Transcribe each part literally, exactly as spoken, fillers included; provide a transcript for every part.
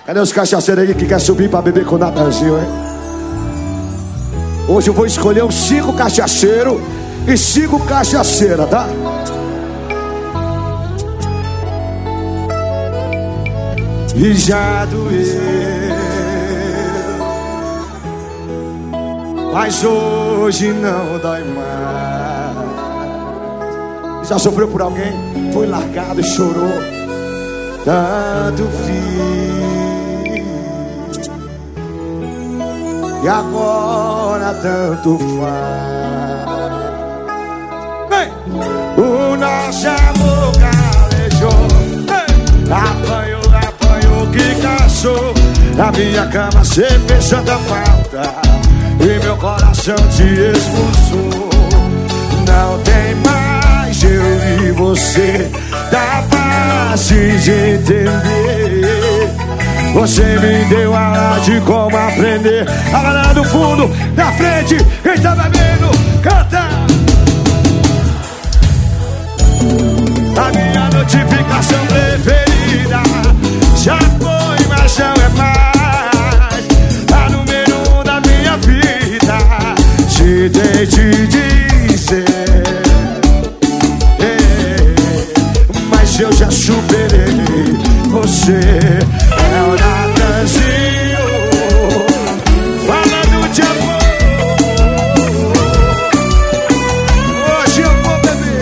Cadê os cachaceiros aí que quer subir pra beber com o Natanzinho, hein? Hoje eu vou escolher uns cinco cachaceiros e cinco cachaceiras, tá? E já doeu, mas hoje não dói mais. Já sofreu por alguém? Foi largado e chorou. Tanto fiz, e agora tanto faz. Vem! O nosso amor calejou, apanhou, apanhou que caçou. Na minha cama cê fez tanta falta e meu coração te expulsou. Não tem mais eu e você, tá fácil de entender. Você me deu aula de como aprender. A galera do fundo, na frente, quem tá bebendo, canta. A minha notificação preferida já foi, mas não é mais. A número um da minha vida, te dei te dizer, mas eu já superei. Você é o Natanzinho falando de amor. Hoje eu vou beber.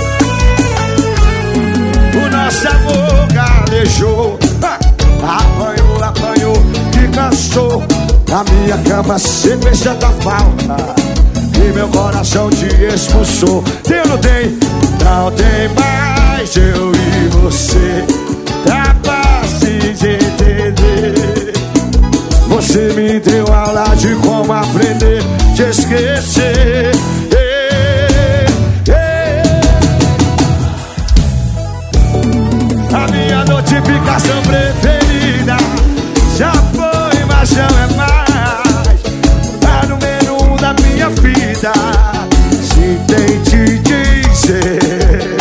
O nosso amor galejou, apanhou, apanhou e cansou. Na minha cama cê fez tanta falta e meu coração te expulsou. Tem ou não tem? Não tem mais eu e você, tá fácil de entender. Você me deu aula de como aprender, te esquecer. Ei, ei. A minha notificação preferida já foi, mas não é mais. A número um da minha vida, se tem te dizer,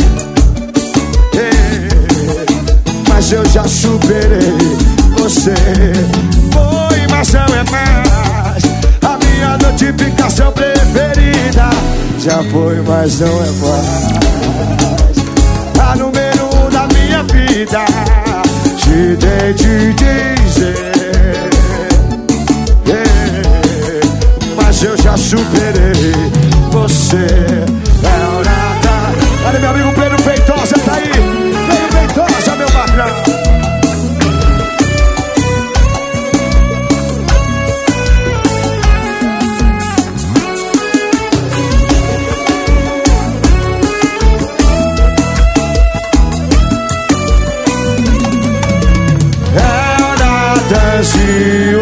mas eu já superei. Você foi, mas não é mais. A minha notificação preferida já foi, mas não é mais. A número um da minha vida, te dei te dizer, mas eu já superei. Você é o nada. Olha meu amigo Pedro Feitosa, tá aí. Pedro Feitosa, meu patrão. É o Natanzinho